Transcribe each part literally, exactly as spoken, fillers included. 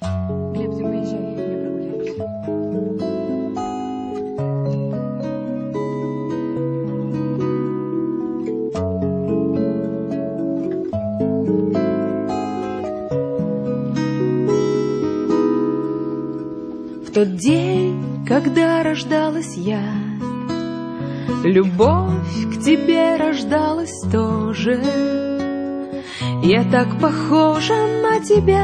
Глеб, ты поезжай, я прогуляюсь. В тот день, когда рождалась я, любовь к тебе рождалась тоже. Я так похожа на тебя,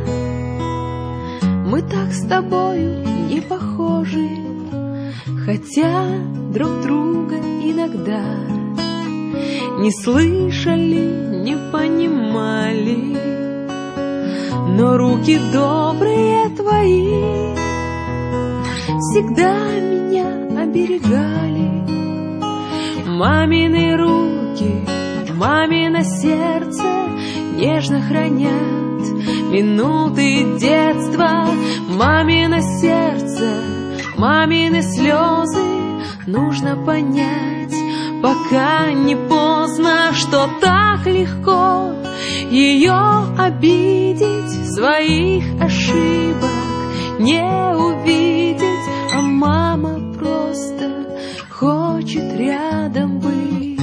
мы так с тобою не похожи, хотя друг друга иногда не слышали, не понимали. Но руки добрые твои всегда меня оберегали. Мамины руки, мамино сердце нежно хранят минуты детства. Мамино сердце, мамины слезы нужно понять, пока не поздно, что так легко ее обидеть, своих ошибок не увидеть. А мама просто хочет рядом быть.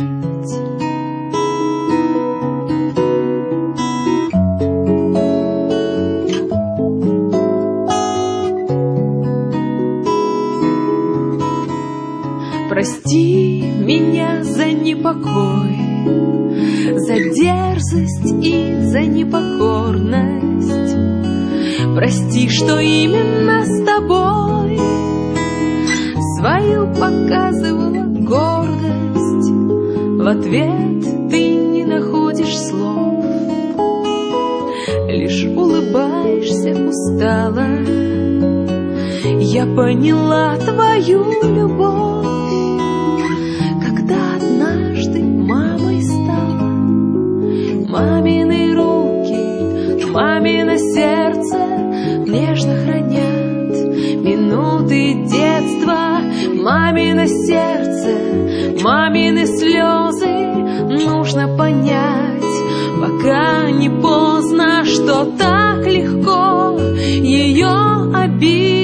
Прости меня за непокой, за дерзость и за непокорность. Прости, что именно с тобой свою показывала гордость. В ответ ты не находишь слов, лишь улыбаешься устало. Я поняла твою любовь, когда однажды мамой стала. Мамины руки, мамино сердце нежно хранят минуты детства. Мамино сердце, мамины слезы нужно понять, пока не поздно, что так легко ее обидеть.